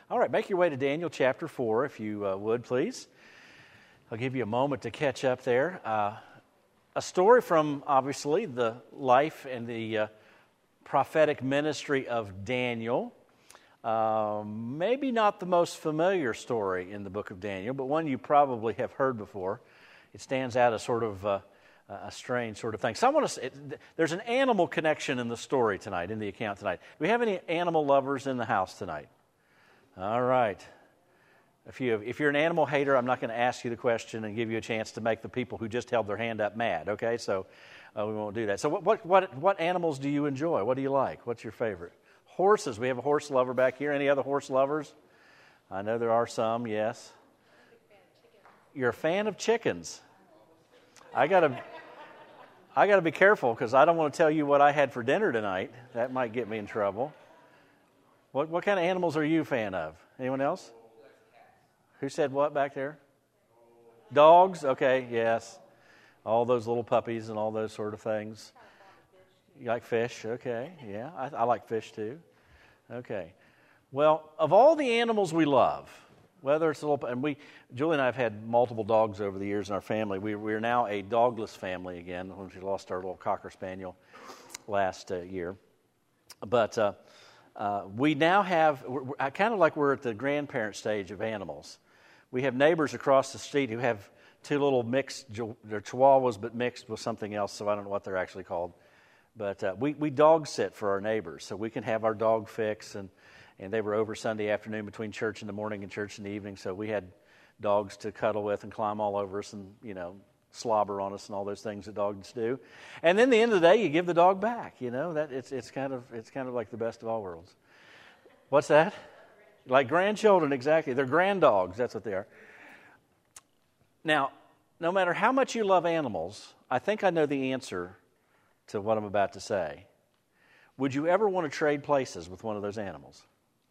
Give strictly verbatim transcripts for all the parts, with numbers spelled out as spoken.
All right, make your way to Daniel chapter four, if you uh, would, please. I'll give you a moment to catch up there. Uh, a story from, obviously, the life and the uh, prophetic ministry of Daniel. Um, maybe not the most familiar story in the book of Daniel, but one you probably have heard before. It stands out as sort of uh, a strange sort of thing. So I want to say, there's an animal connection in the story tonight, in the account tonight. Do we have any animal lovers in the house tonight? All right. If, you, if you're an animal hater, I'm not going to ask you the question and give you a chance to make the people who just held their hand up mad, okay? So uh, we won't do that. So what, what, what, what animals do you enjoy? What do you like? What's your favorite? Horses. We have a horse lover back here. Any other horse lovers? I know there are some, yes. You're a fan of chickens. I got to I got to be careful because I don't want to tell you what I had for dinner tonight. That might get me in trouble. What what kind of animals are you a fan of? Anyone else? Who said what back there? Dogs? Okay, yes. All those little puppies and all those sort of things. You like fish? Okay, yeah. I, I like fish too. Okay. Well, of all the animals we love, whether it's a little, and we, Julie and I have had multiple dogs over the years in our family. We, we're now a dogless family again when we lost our little Cocker Spaniel last uh, year. But uh, uh, we now have, kind of like we're at the grandparent stage of animals. We have neighbors across the street who have two little mixed, they're chihuahuas but mixed with something else, so I don't know what they're actually called. But uh, we, we dog sit for our neighbors, so we can have our dog fix, and And they were over Sunday afternoon between church in the morning and church in the evening. So we had dogs to cuddle with and climb all over us and, you know, slobber on us and all those things that dogs do. And then at the end of the day, you give the dog back. You know, that it's it's kind of it's kind of like the best of all worlds. What's that? Like grandchildren, exactly. They're grand dogs. That's what they are. Now, no matter how much you love animals, I think I know the answer to what I'm about to say. Would you ever want to trade places with one of those animals?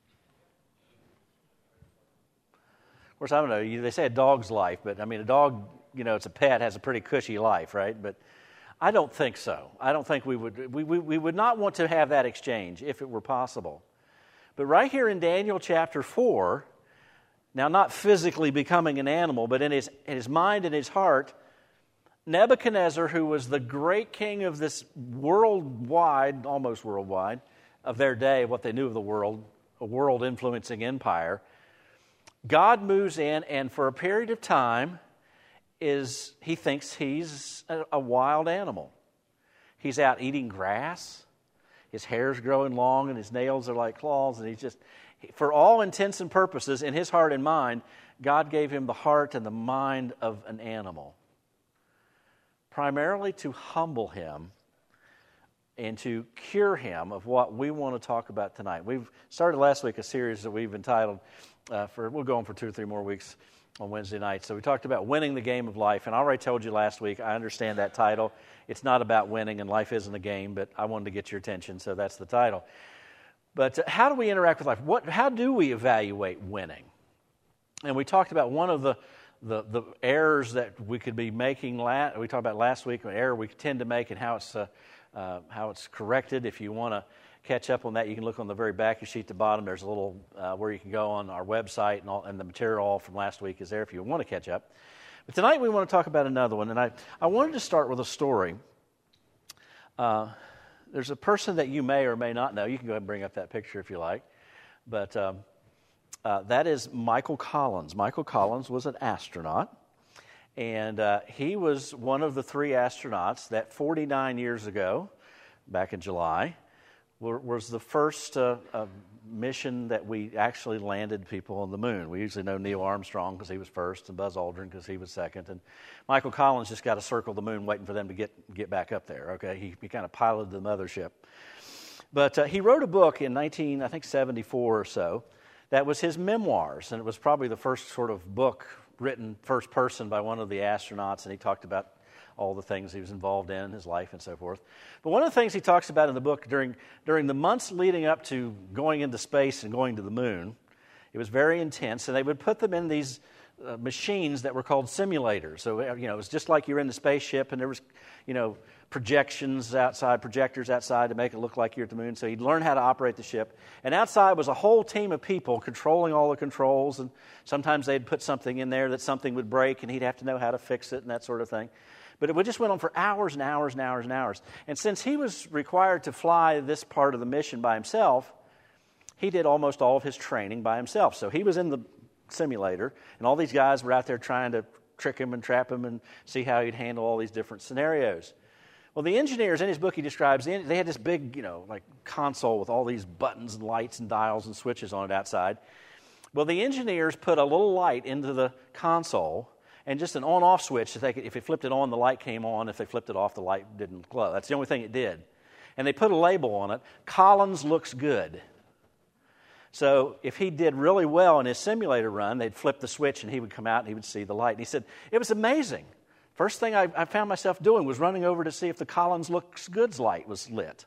Of course, I don't know. They say a dog's life, but I mean, a dog, you know, it's a pet, has a pretty cushy life, right? But I don't think so. I don't think we would. We, we, we would not want to have that exchange if it were possible. But right here in Daniel chapter four, now not physically becoming an animal, but in his in his mind and his heart, Nebuchadnezzar, who was the great king of this worldwide, almost worldwide, of their day, what they knew of the world, a world-influencing empire, God moves in, and for a period of time, is he thinks he's a, a wild animal. He's out eating grass. His hair's growing long, and his nails are like claws, and he's just, for all intents and purposes, in his heart and mind, God gave him the heart and the mind of an animal, primarily to humble him and to cure him of what we want to talk about tonight. We've started last week a series that we've entitled, uh, for we'll go on for two or three more weeks on Wednesday night. So we talked about winning the game of life, and I already told you last week, I understand that title. It's not about winning, and life isn't a game, but I wanted to get your attention, so that's the title. But uh, how do we interact with life? What? How do we evaluate winning? And we talked about one of the The, the errors that we could be making, la- we talked about last week, an error we tend to make and how it's uh, uh, how it's corrected. If you want to catch up on that, you can look on the very back of your sheet at the bottom. There's a little uh, where you can go on our website, and, all, and the material all from last week is there if you want to catch up. But tonight we want to talk about another one, and I, I wanted to start with a story. Uh, there's a person that you may or may not know. You can go ahead and bring up that picture if you like. But Um, Uh, that is Michael Collins. Michael Collins was an astronaut, and uh, he was one of the three astronauts that forty-nine years ago, back in July, were, was the first uh, uh, mission that we actually landed people on the moon. We usually know Neil Armstrong because he was first, and Buzz Aldrin because he was second, and Michael Collins just got to circle the moon waiting for them to get, get back up there, okay? He, he kind of piloted the mothership. But uh, he wrote a book in nineteen, I think seventy-four or so. That was his memoirs, and it was probably the first sort of book written first person by one of the astronauts, and he talked about all the things he was involved in in his life and so forth. But one of the things he talks about in the book during during the months leading up to going into space and going to the moon, it was very intense, and they would put them in these uh, machines that were called simulators. So, you know, it was just like you're in the spaceship and there was, you know, projections outside, projectors outside to make it look like you're at the moon. So he'd learn how to operate the ship. And outside was a whole team of people controlling all the controls. And sometimes they'd put something in there that something would break and he'd have to know how to fix it and that sort of thing. But it just went on for hours and hours and hours and hours. And since he was required to fly this part of the mission by himself, he did almost all of his training by himself. So he was in the simulator, and all these guys were out there trying to trick him and trap him and see how he'd handle all these different scenarios. Well, the engineers, in his book, he describes, they had this big, you know, like console with all these buttons and lights and dials and switches on it outside. Well, the engineers put a little light into the console and just an on-off switch. So they could, if they flipped it on, the light came on. If they flipped it off, the light didn't glow. That's the only thing it did. And they put a label on it, Collins looks good. So if he did really well in his simulator run, they'd flip the switch and he would come out and he would see the light. And he said, it was amazing. First thing I, I found myself doing was running over to see if the Collins Looks Good's light was lit.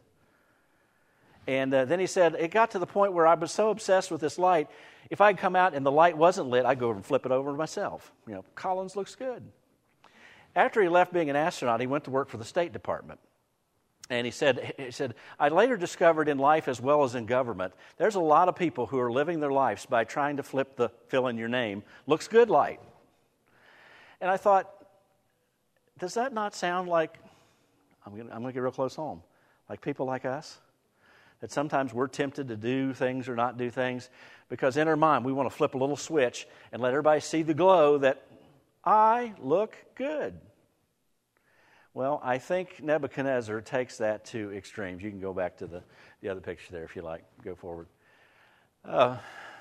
And uh, then he said, it got to the point where I was so obsessed with this light, if I'd come out and the light wasn't lit, I'd go over and flip it over myself. You know, Collins looks good. After he left being an astronaut, he went to work for the State Department. And he said, he said, I later discovered in life as well as in government, there's a lot of people who are living their lives by trying to flip the fill in your name, looks good light. And I thought, does that not sound like, I'm going I'm to get real close home, like people like us? That sometimes we're tempted to do things or not do things because in our mind we want to flip a little switch and let everybody see the glow that I look good. Well, I think Nebuchadnezzar takes that to extremes. You can go back to the, the other picture there if you like. Go forward. Uh,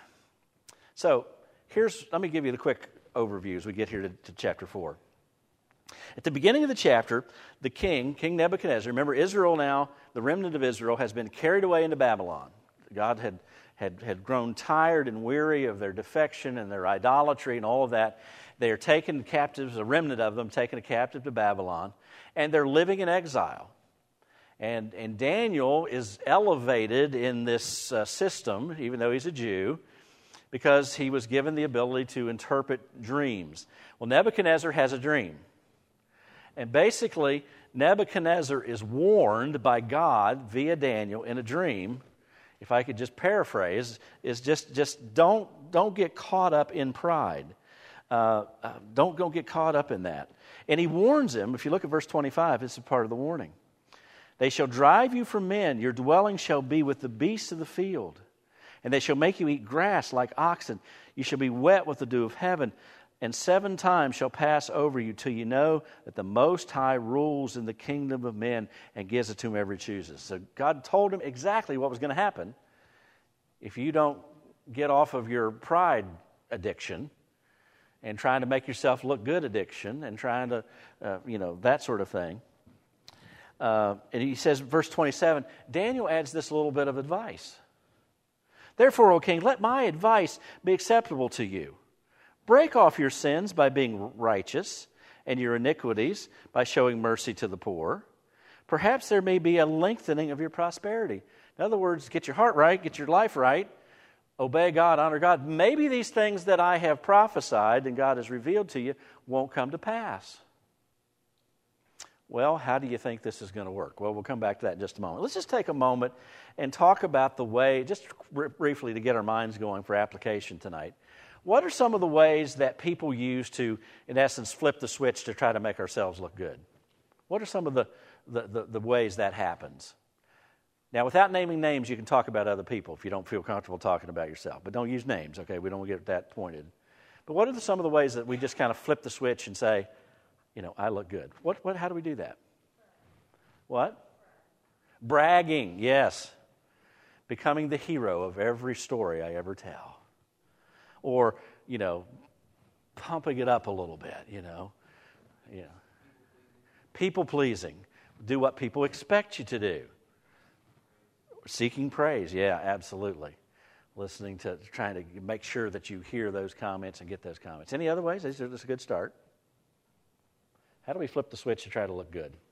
so here's, let me give you the quick overview as we get here to, to chapter four. At the beginning of the chapter, the king, King Nebuchadnezzar, remember Israel now, the remnant of Israel has been carried away into Babylon. God had, had, had grown tired and weary of their defection and their idolatry and all of that. They are taken captives, a remnant of them taken captive to Babylon, and they're living in exile. And, and Daniel is elevated in this uh, system, even though he's a Jew, because he was given the ability to interpret dreams. Well, Nebuchadnezzar has a dream. And basically, Nebuchadnezzar is warned by God via Daniel in a dream, if I could just paraphrase, is just, just don't, don't get caught up in pride. Uh, uh, don't, don't get caught up in that. And he warns him, if you look at verse twenty-five, this is part of the warning. They shall drive you from men, your dwelling shall be with the beasts of the field, and they shall make you eat grass like oxen. You shall be wet with the dew of heaven, and seven times shall pass over you till you know that the Most High rules in the kingdom of men and gives it to whomever he chooses. So God told him exactly what was going to happen if you don't get off of your pride addiction and trying to make yourself look good addiction and trying to, uh, you know, that sort of thing. Uh, and he says, verse twenty-seven, Daniel adds this little bit of advice. Therefore, O king, let my advice be acceptable to you. Break off your sins by being righteous, and your iniquities by showing mercy to the poor. Perhaps there may be a lengthening of your prosperity. In other words, get your heart right, get your life right, obey God, honor God. Maybe these things that I have prophesied and God has revealed to you won't come to pass. Well, how do you think this is going to work? Well, we'll come back to that in just a moment. Let's just take a moment and talk about the way, just r- briefly to get our minds going for application tonight. What are some of the ways that people use to, in essence, flip the switch to try to make ourselves look good? What are some of the, the, the, the ways that happens? Now, without naming names, you can talk about other people if you don't feel comfortable talking about yourself. But don't use names, okay? We don't get that pointed. But what are the, some of the ways that we just kind of flip the switch and say, you know, I look good? What? What? How do we do that? What? Bragging, yes. Becoming the hero of every story I ever tell. Or, you know, pumping it up a little bit, you know. Yeah. People pleasing. Do what people expect you to do. Seeking praise, yeah, absolutely. Listening to, trying to make sure that you hear those comments and get those comments. Any other ways? This is a good start. How do we flip the switch to try to look good?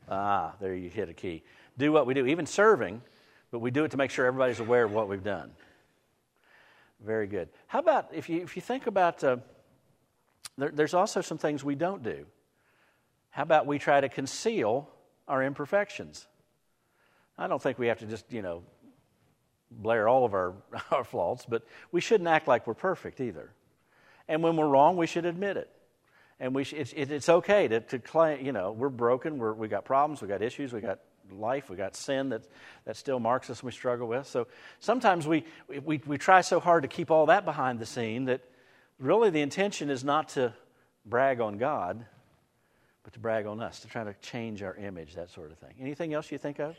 Ah, there you hit a key. Do what we do, even serving, but we do it to make sure everybody's aware of what we've done. Very good. How about if you if you think about, uh, there, there's also some things we don't do. How about we try to conceal our imperfections? I don't think we have to just, you know, blare all of our, our faults, but we shouldn't act like we're perfect either. And when we're wrong, we should admit it. And we sh- it's, it's okay to, to claim, you know, we're broken, we're, we got problems, we got issues, we got life, we got sin that, that still marks us and we struggle with. So sometimes we, we, we try so hard to keep all that behind the scene that really the intention is not to brag on God, but to brag on us, to try to change our image, that sort of thing. Anything else you think of?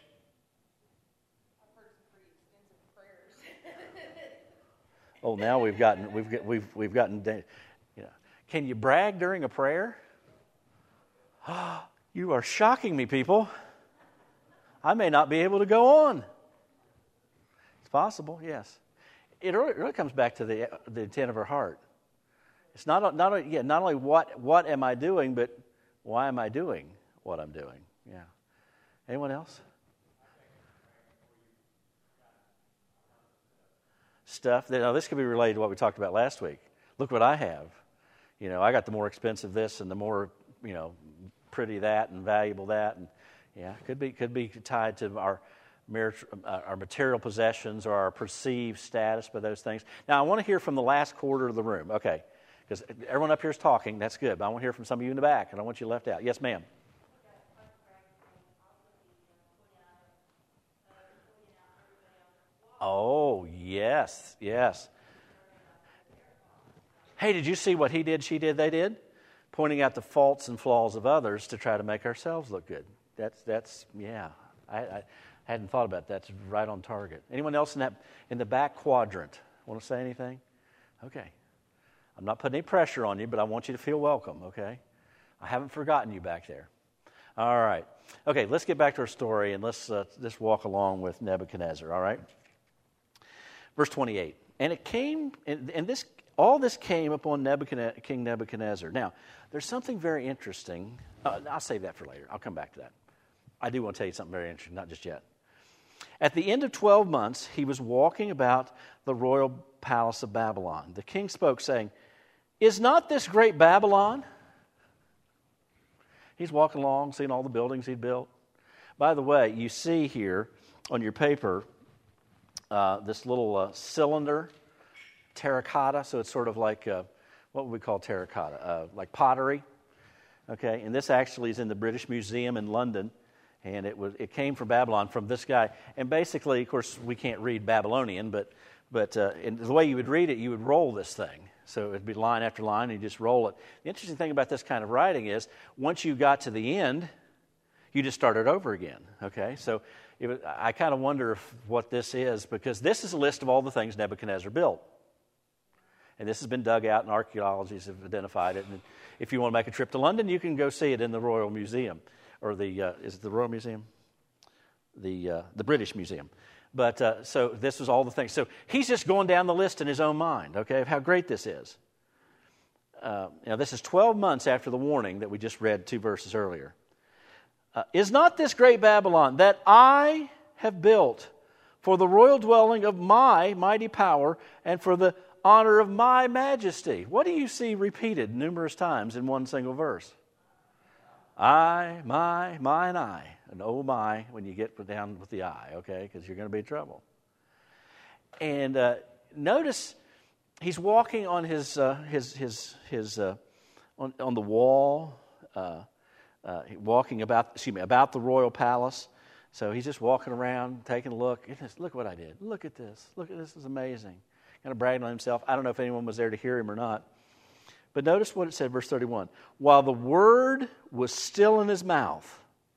Oh, now we've gotten we've got, we've we've gotten, you know. Can you brag during a prayer? Oh, you are shocking me, people. I may not be able to go on. It's possible, yes. It really, it really comes back to the the intent of our heart. It's not not yeah not only what what am I doing, but why am I doing what I'm doing? Yeah. Anyone else? Stuff. Now, this could be related to what we talked about last week. Look what I have. You know, I got the more expensive this and the more, you know, pretty that and valuable that. And, yeah, could be could be tied to our, our material possessions or our perceived status by those things. Now, I want to hear from the last quarter of the room. Okay, because everyone up here is talking. That's good. But I want to hear from some of you in the back. I don't want you left out. Yes, ma'am. Oh, yes, yes. Hey, did you see what he did, she did, they did? Pointing out the faults and flaws of others to try to make ourselves look good. That's, that's yeah. I, I hadn't thought about that. That's right on target. Anyone else in that in the back quadrant want to say anything? Okay. I'm not putting any pressure on you, but I want you to feel welcome, okay? I haven't forgotten you back there. All right. Okay, let's get back to our story, and let's, uh, let's walk along with Nebuchadnezzar, all right? Verse twenty-eight, and it came, and, and this all this came upon Nebuchadnezzar, King Nebuchadnezzar. Now, there's something very interesting. Uh, I'll save that for later. I'll come back to that. I do want to tell you something very interesting, not just yet. At the end of twelve months, he was walking about the royal palace of Babylon. The king spoke, saying, "Is not this great Babylon?" He's walking along, seeing all the buildings he'd built. By the way, you see here on your paper, Uh, this little uh, cylinder, terracotta, so it's sort of like, uh, what would we call terracotta? Uh, like pottery, okay? And this actually is in the British Museum in London, and it was it came from Babylon, from this guy. And basically, of course, we can't read Babylonian, but but uh, in the way you would read it, you would roll this thing. So it'd be line after line, and you just roll it. The interesting thing about this kind of writing is, once you got to the end, you just started over again, okay? So it was, I kind of wonder if what this is, because this is a list of all the things Nebuchadnezzar built. And this has been dug out, and archaeologists have identified it. And if you want to make a trip to London, you can go see it in the Royal Museum. Or the, uh, is it the Royal Museum? The uh, the British Museum. But uh, so this was all the things. So he's just going down the list in his own mind, okay, of how great this is. Uh, now, this is twelve months after the warning that we just read two verses earlier. Uh, is not this great Babylon that I have built for the royal dwelling of my mighty power and for the honor of my majesty? What do you see repeated numerous times in one single verse? I, my, my, and I. And oh my, when you get down with the I, okay, because you're going to be in trouble. And uh, notice he's walking on his uh, his his his uh, on on the wall. Uh, Uh, walking about, excuse me, about the royal palace. So he's just walking around, taking a look. Look what I did. Look at this. Look at this. This is amazing. Kind of bragging on himself. I don't know if anyone was there to hear him or not. But notice what it said, verse thirty-one. While the word was still in his mouth.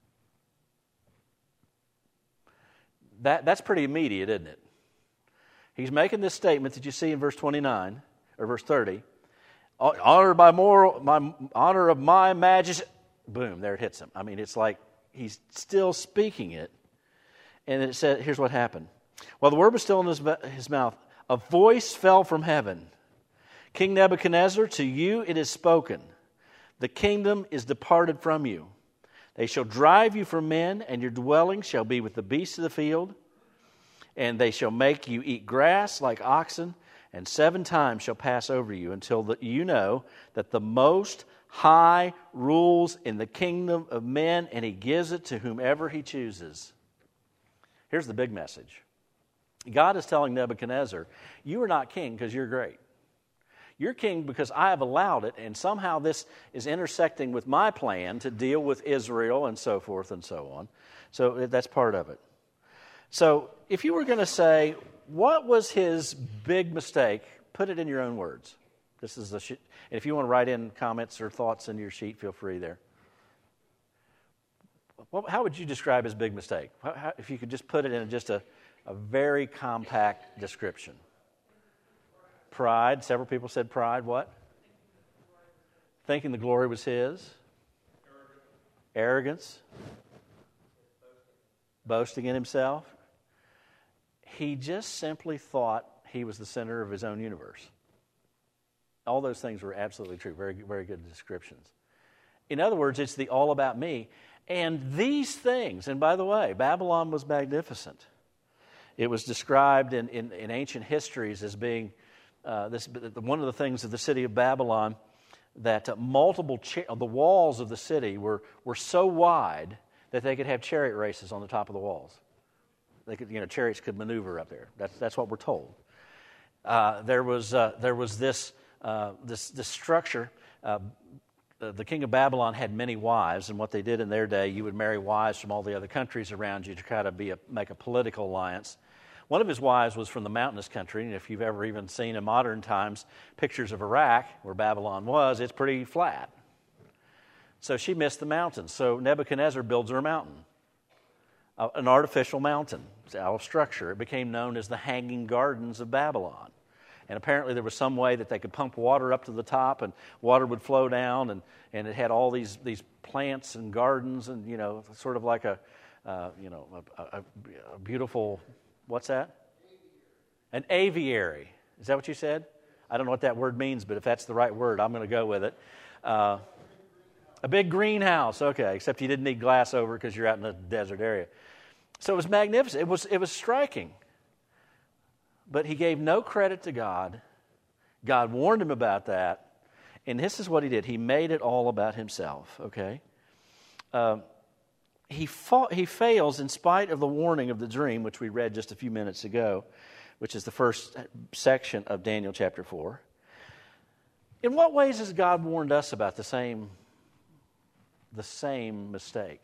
That, that's pretty immediate, isn't it? He's making this statement that you see in verse twenty-nine, or verse thirty. Honor by moral, my honor of my majesty. Boom, there it hits him. I mean, it's like he's still speaking it. And it said, here's what happened. While the word was still in his, his mouth, a voice fell from heaven. King Nebuchadnezzar, to you it is spoken. The kingdom is departed from you. They shall drive you from men, and your dwelling shall be with the beasts of the field. And they shall make you eat grass like oxen, and seven times shall pass over you, until that you know that the Most High rules in the kingdom of men, and He gives it to whomever He chooses. Here's the big message. God is telling Nebuchadnezzar, you are not king because you're great. You're king because I have allowed it, and somehow this is intersecting with my plan to deal with Israel and so forth and so on. So that's part of it. So if you were going to say, what was his big mistake, put it in your own words. This is the sh- and if you want to write in comments or thoughts in your sheet, feel free there. Well, how would you describe his big mistake? How, how, if you could just put it in just a, a very compact description. Pride. Several people said pride. What? Thinking the glory was his. Arrogance. Boasting in himself. He just simply thought he was the center of his own universe. All those things were absolutely true. Very, very good descriptions. In other words, it's the all about me. And these things, and by the way, Babylon was magnificent. It was described in, in, in ancient histories as being uh, this one of the things of the city of Babylon, that uh, multiple cha- the walls of the city were, were so wide that they could have chariot races on the top of the walls. They could, you know, chariots could maneuver up there. That's that's what we're told. Uh, there was uh, there was this uh, this this structure. Uh, the, the king of Babylon had many wives, and what they did in their day, you would marry wives from all the other countries around you to try to be a, make a political alliance. One of his wives was from the mountainous country, and if you've ever even seen in modern times pictures of Iraq, where Babylon was, it's pretty flat. So she missed the mountains. So Nebuchadnezzar builds her a mountain, uh, an artificial mountain. It's out of structure. It became known as the Hanging Gardens of Babylon. And apparently there was some way that they could pump water up to the top, and water would flow down, and, and it had all these, these plants and gardens, and, you know, sort of like a, uh, you know, a, a, a beautiful, what's that? An aviary. Is that what you said? I don't know what that word means, but if that's the right word, I'm going to go with it. Uh, a big greenhouse, okay, except you didn't need glass over because you're out in a desert area. So it was magnificent. It was, it was striking. But he gave no credit to God. God warned him about that. And this is what he did. He made it all about himself, okay? Uh, he, fought, he fails in spite of the warning of the dream, which we read just a few minutes ago, which is the first section of Daniel chapter four. In what ways has God warned us about the same, the same mistake?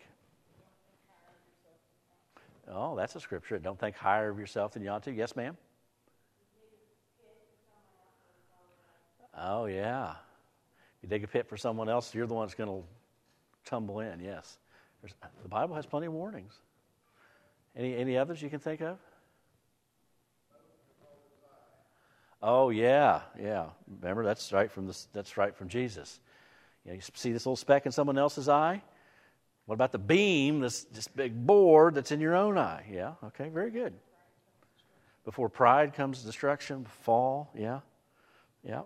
Oh, that's a scripture. Don't think higher of yourself than you ought to. Yes, ma'am? Oh, yeah. You dig a pit for someone else, you're the one that's going to tumble in, yes. There's, the Bible has plenty of warnings. Any any others you can think of? Oh, yeah, yeah. Remember, that's right from this, that's right from Jesus. You know, you see this little speck in someone else's eye? What about the beam, this, this big board that's in your own eye? Yeah, okay, very good. Before pride comes destruction, fall, yeah, yeah.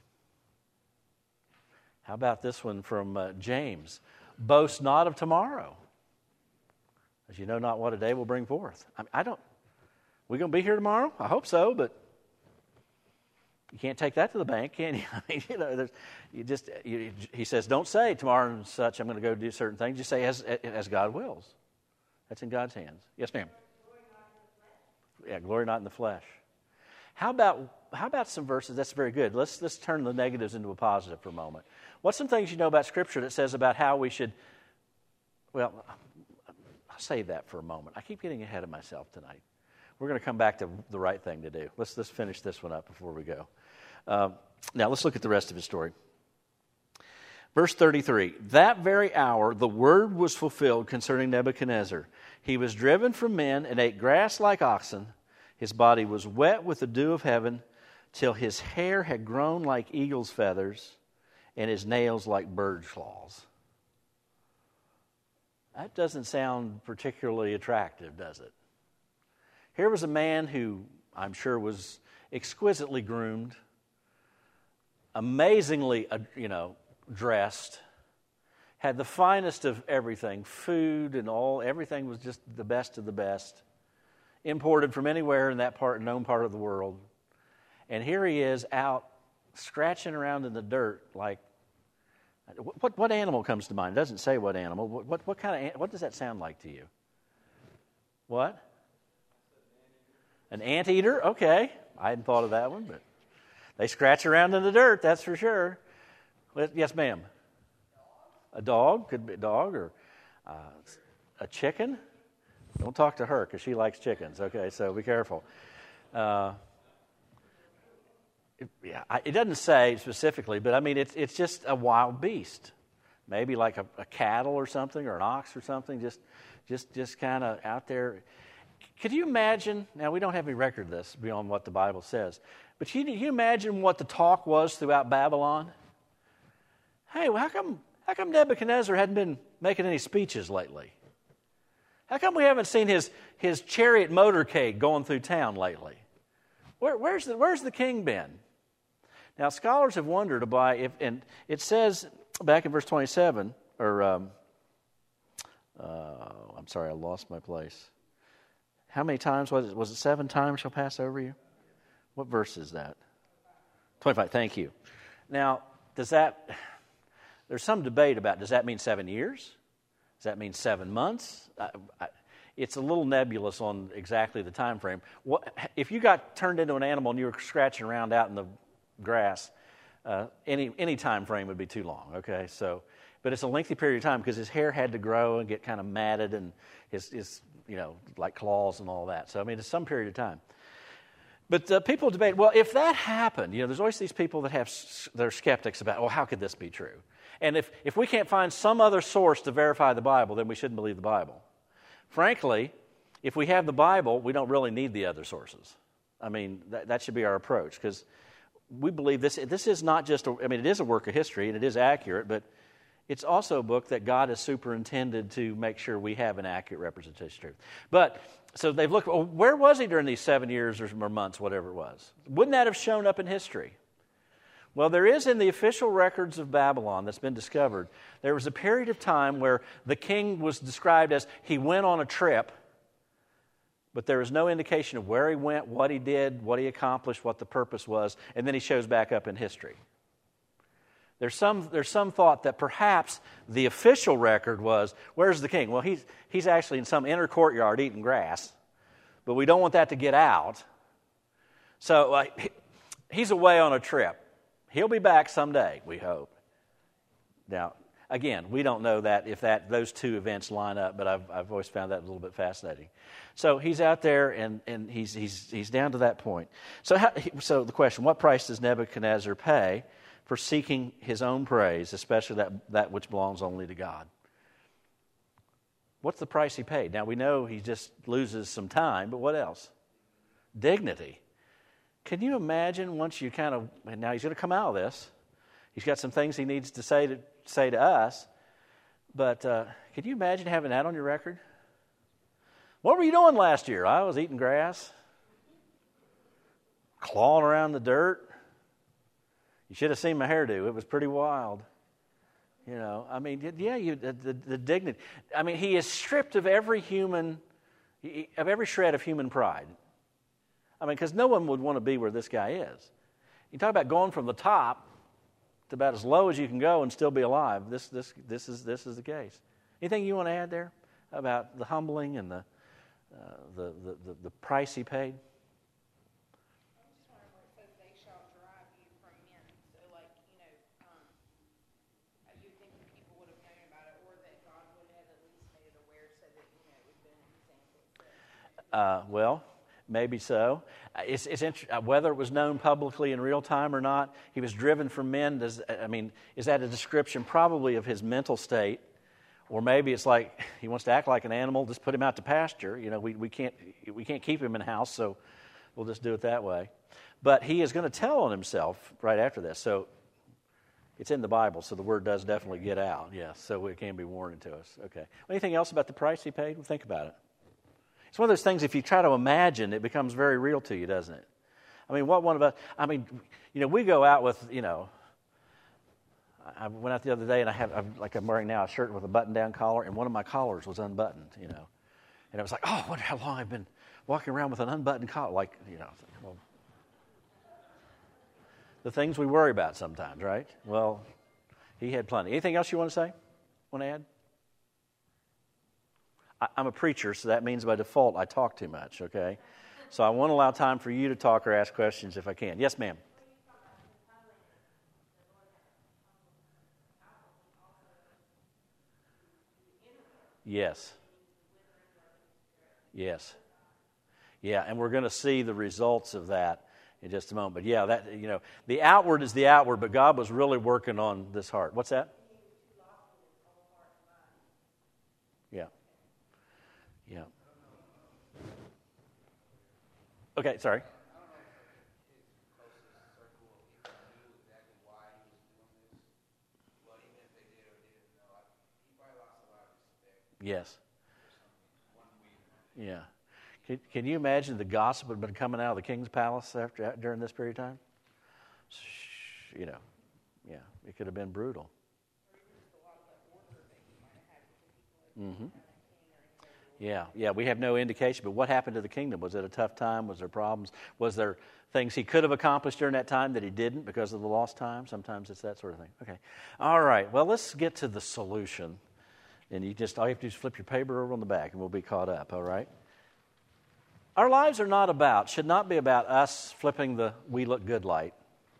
How about this one from uh, James? Boast not of tomorrow, as you know not what a day will bring forth. I, mean, I don't, we going to be here tomorrow? I hope so, but you can't take that to the bank, can you? I mean, you know, there's, you just, you, he says, don't say tomorrow and such, I'm going to go do certain things. Just say as, as God wills. That's in God's hands. Yes, ma'am? Yeah, glory not in the flesh. How about how about some verses? That's very good. Let's let's turn the negatives into a positive for a moment. What's some things you know about Scripture that says about how we should, well, I'll save that for a moment. I keep getting ahead of myself tonight. We're going to come back to the right thing to do. Let's, let's finish this one up before we go. Um, now, let's look at the rest of his story. Verse thirty-three, that very hour the word was fulfilled concerning Nebuchadnezzar. He was driven from men and ate grass like oxen. His body was wet with the dew of heaven, till his hair had grown like eagle's feathers, and his nails like bird's claws. That doesn't sound particularly attractive, does it? Here was a man who I'm sure was exquisitely groomed, amazingly, uh, you know, dressed. had the finest of everything, food and all, everything was just the best of the best, imported from anywhere in that part, known part of the world. And here he is out scratching around in the dirt like, what what animal comes to mind? It doesn't say what animal. What what, what kind of, what does that sound like to you? What? An anteater? Okay. I hadn't thought of that one, but they scratch around in the dirt, that's for sure. Yes, ma'am. A dog? Could be a dog or uh, a chicken. Don't talk to her because she likes chickens. Okay, so be careful. Uh, it, yeah, I, it doesn't say specifically, but I mean, it's it's just a wild beast. Maybe like a, a cattle or something, or an ox or something, just just just kind of out there. Could you imagine? Now, we don't have any record of this beyond what the Bible says, but can you, you imagine what the talk was throughout Babylon? Hey, well, how come? How come Nebuchadnezzar hadn't been making any speeches lately? How come we haven't seen his, his chariot motorcade going through town lately? Where, where's, the, where's the king been? Now, scholars have wondered about if, and it says back in verse twenty-seven, or, um, uh, I'm sorry, I lost my place. How many times was it? Was it seven times shall pass over you? What verse is that? twenty-five, thank you. Now, does that... There's some debate about, does that mean seven years? Does that mean seven months? I, I, it's a little nebulous on exactly the time frame. What, if you got turned into an animal and you were scratching around out in the grass, uh, any any time frame would be too long, okay? So, but it's a lengthy period of time because his hair had to grow and get kind of matted and his, his, you know, like claws and all that. So, I mean, it's some period of time. But uh, people debate, well, if that happened, you know, there's always these people that have, they're skeptics about, well, how could this be true? And if, if we can't find some other source to verify the Bible, then we shouldn't believe the Bible. Frankly, if we have the Bible, we don't really need the other sources. I mean, that, that should be our approach, because we believe this, this is not just, a, I mean, it is a work of history, and it is accurate, but it's also a book that God has superintended to make sure we have an accurate representation of truth. But, so they've looked, well, where was he during these seven years or months, whatever it was? Wouldn't that have shown up in history? Well, there is in the official records of Babylon that's been discovered, there was a period of time where the king was described as he went on a trip, but there is no indication of where he went, what he did, what he accomplished, what the purpose was, and then he shows back up in history. There's some, there's some thought that perhaps the official record was, where's the king? Well, he's, he's actually in some inner courtyard eating grass, but we don't want that to get out. So uh, he's away on a trip. He'll be back someday, we hope. Now, again, we don't know that if that those two events line up, but I've I've always found that a little bit fascinating. So he's out there, and, and he's he's he's down to that point. So how, so the question: what price does Nebuchadnezzar pay for seeking his own praise, especially that that which belongs only to God? What's the price he paid? Now we know he just loses some time, but what else? Dignity. Can you imagine once you kind of, and now he's going to come out of this. He's got some things he needs to say to say to us. But uh, can you imagine having that on your record? What were you doing last year? I was eating grass, clawing around the dirt. You should have seen my hairdo. It was pretty wild. You know, I mean, yeah, you, the, the, the dignity. I mean, he is stripped of every human, of every shred of human pride. I mean, because no one would want to be where this guy is. You talk about going from the top to about as low as you can go and still be alive. This, this, this is this is the case. Anything you want to add there about the humbling and the uh, the, the, the the price he paid? I just wondering where it says they shall drive you from men. So, like, you know, um, you think that people would have known about it, or that God would have at least made it aware, so that, you know, it would have been an example. Uh, well. Maybe so. It's, it's int- whether it was known publicly in real time or not, he was driven from men. Does, I mean, is that a description probably of his mental state? Or maybe it's like he wants to act like an animal, just put him out to pasture. You know, we, we can't we can't keep him in the house, so we'll just do it that way. But he is going to tell on himself right after this. So it's in the Bible, so the word does definitely get out. Yes, so it can be warning to us. Okay. Anything else about the price he paid? Well, think about it. It's one of those things, if you try to imagine, it becomes very real to you, doesn't it? I mean, what one of us, I mean, you know, we go out with, you know, I went out the other day and I have, I'm, like I'm wearing now, a shirt with a button-down collar, and one of my collars was unbuttoned, you know. And I was like, oh, I wonder how long I've been walking around with an unbuttoned collar. Like, you know, well, the things we worry about sometimes, right? Well, he had plenty. Anything else you want to say? Want to add? I, I'm a preacher, so that means by default I talk too much, okay? So I want to allow time for you to talk or ask questions if I can. Yes, ma'am. Yes. Yes. Yeah, and we're going to see the results of that in just a moment. But yeah, that, you know, the outward is the outward, but God was really working on this heart. What's that? Yeah. Yeah. Okay, sorry. Yes. Yeah. Can, can you imagine the gossip had been coming out of the king's palace after during this period of time? You know, yeah, it could have been brutal. Mm-hmm. Yeah, yeah, we have no indication. But what happened to the kingdom? Was it a tough time? Was there problems? Was there things he could have accomplished during that time that he didn't because of the lost time? Sometimes it's that sort of thing. Okay. All right. Well, let's get to the solution. And you just all you have to do is flip your paper over on the back, and we'll be caught up. All right. Our lives are not about, should not be about us flipping the "we look good" light.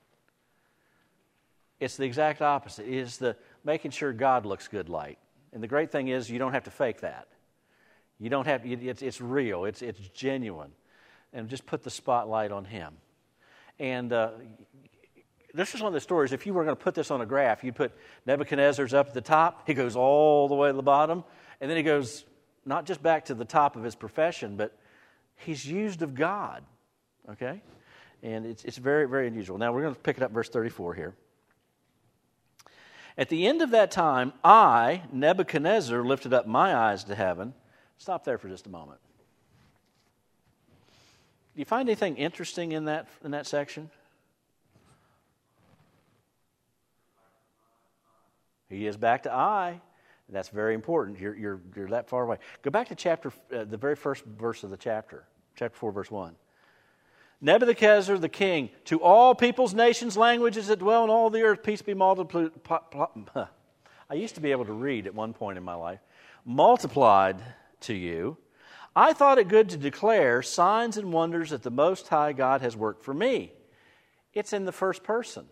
It's the exact opposite. It is the making sure God looks good light. And the great thing is, you don't have to fake that. You don't have, it's, it's real, it's, it's genuine. And just put the spotlight on Him. And uh, this is one of the stories, if you were going to put this on a graph, you'd put Nebuchadnezzar's up at the top, he goes all the way to the bottom, and then he goes not just back to the top of his profession, but he's used of God, okay? And it's, it's very, very unusual. Now we're going to pick it up verse thirty-four here. At the end of that time, I, Nebuchadnezzar, lifted up my eyes to heaven. Stop there for just a moment. Do you find anything interesting in that in that section? He is back to I. And that's very important. You're you're you're that far away. Go back to chapter uh, the very first verse of the chapter, chapter four, verse one. Nebuchadnezzar the king, to all peoples, nations, languages that dwell on all the earth, peace be multiplied. I used to be able to read at one point in my life. Multiplied to you. I thought it good to declare signs and wonders that the Most High God has worked for me. It's in the first person.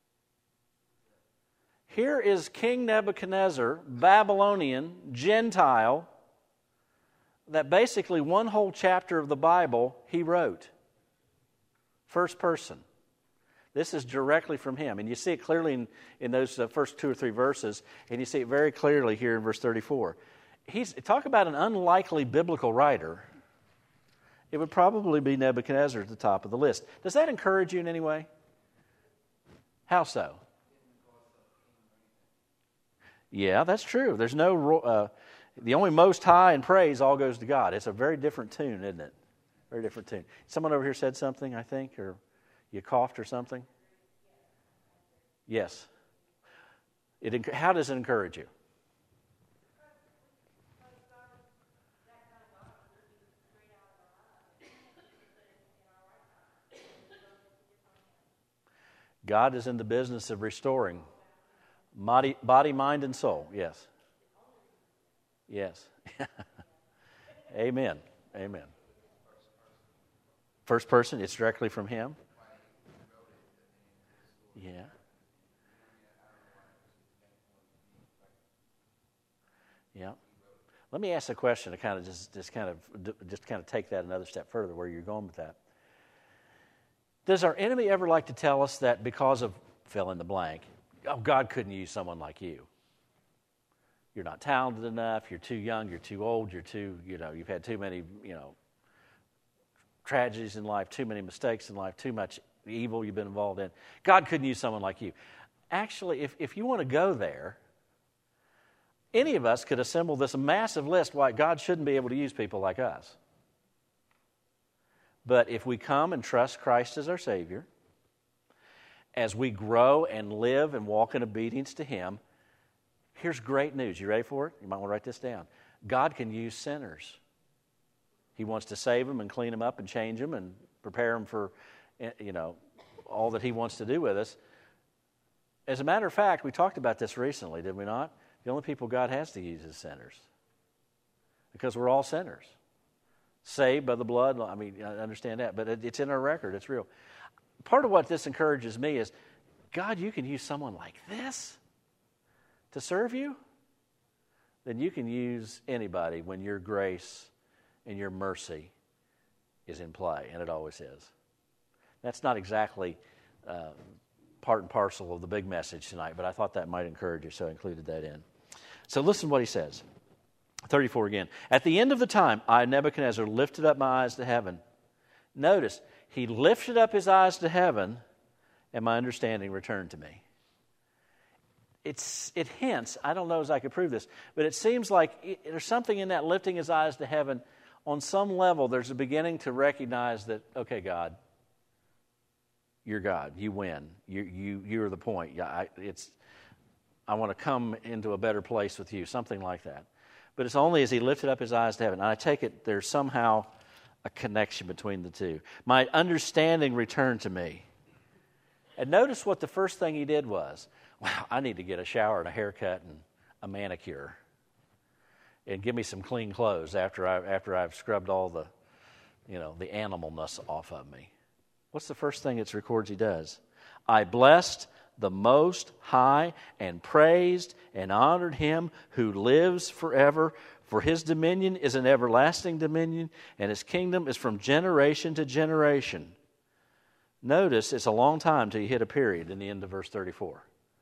Here is King Nebuchadnezzar, Babylonian, Gentile, that basically one whole chapter of the Bible he wrote. First person. This is directly from him. And you see it clearly in, in those uh, first two or three verses, and you see it very clearly here in verse thirty-four. He's talk about an unlikely biblical writer. It would probably be Nebuchadnezzar at the top of the list. Does that encourage you in any way? How so? Yeah, that's true. There's no, uh, the only Most High and praise all goes to God. It's a very different tune, isn't it? Very different tune. Someone over here said something, I think, or you coughed or something? Yes. It, how does it encourage you? God is in the business of restoring body, body, mind, and soul. Yes. Yes. Amen. Amen. First person, it's directly from Him. Yeah. Yeah. Let me ask a question to kind of just, just kind of just kind of take that another step further where you're going with that. Does our enemy ever like to tell us that because of fill in the blank, oh, God couldn't use someone like you? You're not talented enough, you're too young, you're too old, you're too, you know, you've had too many, you know, tragedies in life, too many mistakes in life, too much evil you've been involved in. God couldn't use someone like you. Actually, if, if you want to go there, any of us could assemble this massive list why God shouldn't be able to use people like us. But if we come and trust Christ as our Savior, as we grow and live and walk in obedience to Him, here's great news. You ready for it? You might want to write this down. God can use sinners. He wants to save them and clean them up and change them and prepare them for, you know, all that He wants to do with us. As a matter of fact, we talked about this recently, did we not? The only people God has to use is sinners. Because we're all sinners. Saved by the blood, I mean, I understand that, but it's in our record, it's real. Part of what this encourages me is, God, you can use someone like this to serve you? Then you can use anybody when your grace and your mercy is in play, and it always is. That's not exactly uh, part and parcel of the big message tonight, but I thought that might encourage you, so I included that in. So listen to what he says. thirty-four again. At the end of the time, I, Nebuchadnezzar, lifted up my eyes to heaven. Notice, he lifted up his eyes to heaven, and my understanding returned to me. It's, it hints, I don't know as I could prove this, but it seems like it, there's something in that lifting his eyes to heaven. On some level, there's a beginning to recognize that, okay, God, you're God. You win. You, you, you're the point. Yeah, I, it's, I want to come into a better place with you, something like that. But it's only as he lifted up his eyes to heaven. And I take it there's somehow a connection between the two. My understanding returned to me. And notice what the first thing he did was, wow, I need to get a shower and a haircut and a manicure. And give me some clean clothes after, I, after I've scrubbed all the, you know, the animalness off of me. What's the first thing it records he does? I blessed the Most High and praised and honored Him who lives forever. For His dominion is an everlasting dominion, and His kingdom is from generation to generation. Notice it's a long time till you hit a period in the end of verse thirty-four.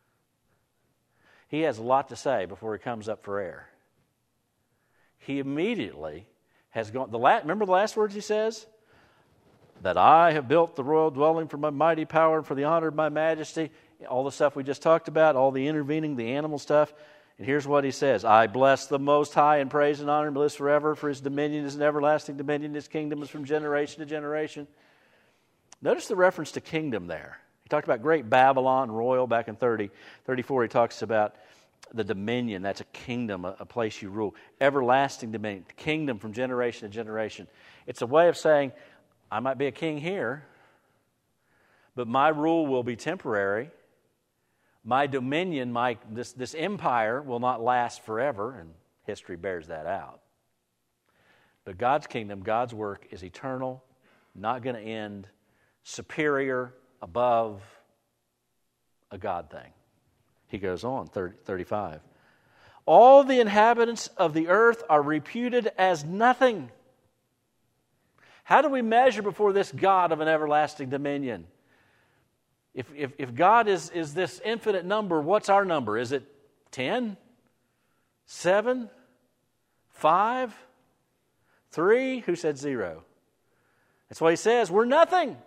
He has a lot to say before he comes up for air. He immediately has gone, the last, remember the last words he says? That I have built the royal dwelling for my mighty power and for the honor of my majesty. All the stuff we just talked about, all the intervening, the animal stuff. And here's what he says. I bless the Most High and praise and honor and bliss forever, for His dominion is an everlasting dominion. His kingdom is from generation to generation. Notice the reference to kingdom there. He talked about great Babylon, royal, back in thirty. thirty-four, he talks about the dominion. That's a kingdom, a, a place you rule. Everlasting dominion, kingdom from generation to generation. It's a way of saying, I might be a king here, but my rule will be temporary. My dominion, my this, this empire will not last forever, and history bears that out. But God's kingdom, God's work is eternal, not going to end, superior, above, a God thing. He goes on, thirty, thirty-five. All the inhabitants of the earth are reputed as nothing. How do we measure before this God of an everlasting dominion? If, if, if God is, is this infinite number, what's our number? Is it ten? seven? five? three? Who said zero? That's what he says. We're nothing.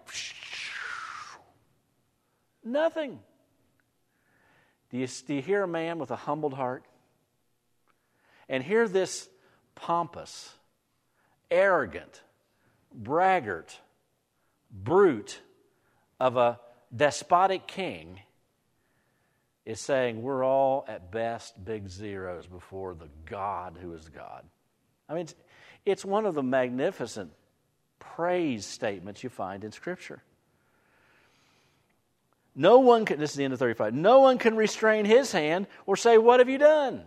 Nothing. Do you, do you hear a man with a humbled heart? And hear this pompous, arrogant, braggart, brute of a despotic king is saying we're all at best big zeros before the God who is God. I mean, it's, it's one of the magnificent praise statements you find in Scripture. No one can, this is the end of thirty-five, no one can restrain His hand or say, what have you done?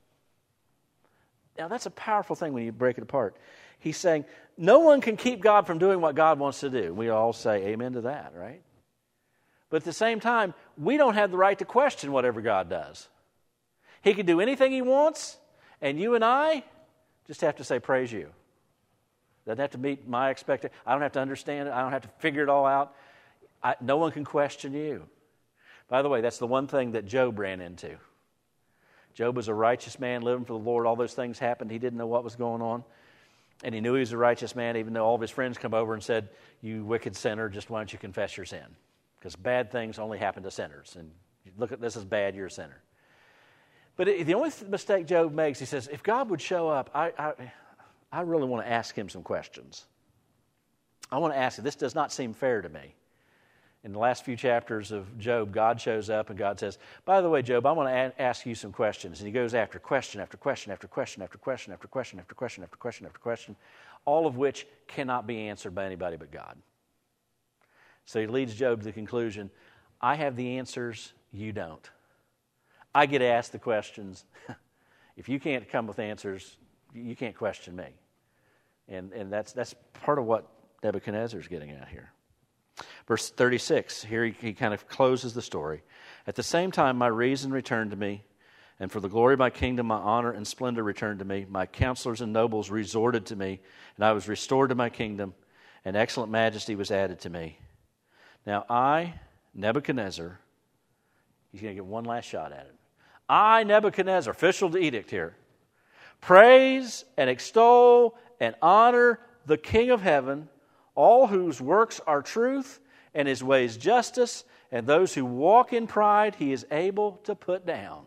Now that's a powerful thing when you break it apart. He's saying, no one can keep God from doing what God wants to do. We all say amen to that, right? But at the same time, we don't have the right to question whatever God does. He can do anything He wants, and you and I just have to say, praise you. Doesn't have to meet my expectation. I don't have to understand it. I don't have to figure it all out. I, no one can question you. By the way, that's the one thing that Job ran into. Job was a righteous man, living for the Lord. All those things happened. He didn't know what was going on. And he knew he was a righteous man, even though all of his friends come over and said, you wicked sinner, just why don't you confess your sin? Because bad things only happen to sinners. And look at this as bad, you're a sinner. But it, the only mistake Job makes, he says, if God would show up, I, I, I really want to ask Him some questions. I want to ask Him, this does not seem fair to me. In the last few chapters of Job, God shows up and God says, by the way, Job, I want to a- ask you some questions. And he goes after question after question after question after question after question after question after question after question, all of which cannot be answered by anybody but God. So he leads Job to the conclusion, I have the answers, you don't. I get asked the questions. If you can't come with answers, you can't question me. And and that's that's part of what Nebuchadnezzar is getting at here. Verse thirty-six, here he, he kind of closes the story. At the same time, my reason returned to me, and for the glory of my kingdom, my honor and splendor returned to me. My counselors and nobles resorted to me, and I was restored to my kingdom, and excellent majesty was added to me. Now I, Nebuchadnezzar, he's going to get one last shot at it. I, Nebuchadnezzar, official edict here, praise and extol and honor the King of heaven, all whose works are truth and his ways justice, and those who walk in pride he is able to put down.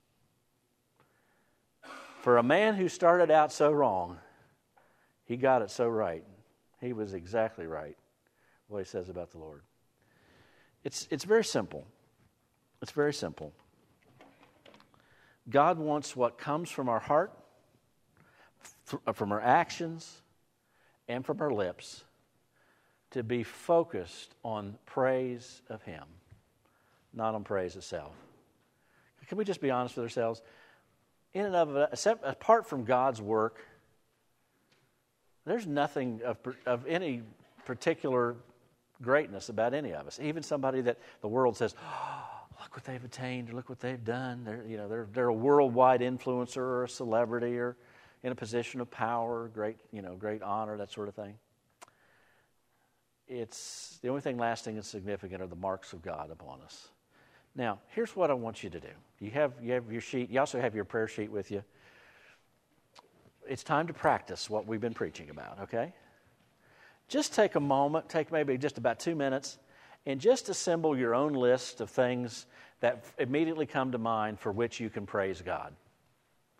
For a man who started out so wrong, he got it so right. He was exactly right, what he says about the Lord. It's, it's very simple. It's very simple. God wants what comes from our heart, from our actions, and from our lips to be focused on praise of Him, not on praise itself. Can we just be honest with ourselves? In and of it, apart from God's work, there's nothing of, of any particular greatness about any of us. Even somebody that the world says, oh, look what they've attained, or look what they've done. They're, you know, they're, they're a worldwide influencer or a celebrity or in a position of power, great, you know, great honor, that sort of thing. It's the only thing lasting and significant are the marks of God upon us. Now, here's what I want you to do. You have you have your sheet. You also have your prayer sheet with you. It's time to practice what we've been preaching about, okay? Just take a moment, take maybe just about two minutes, and just assemble your own list of things that immediately come to mind for which you can praise God.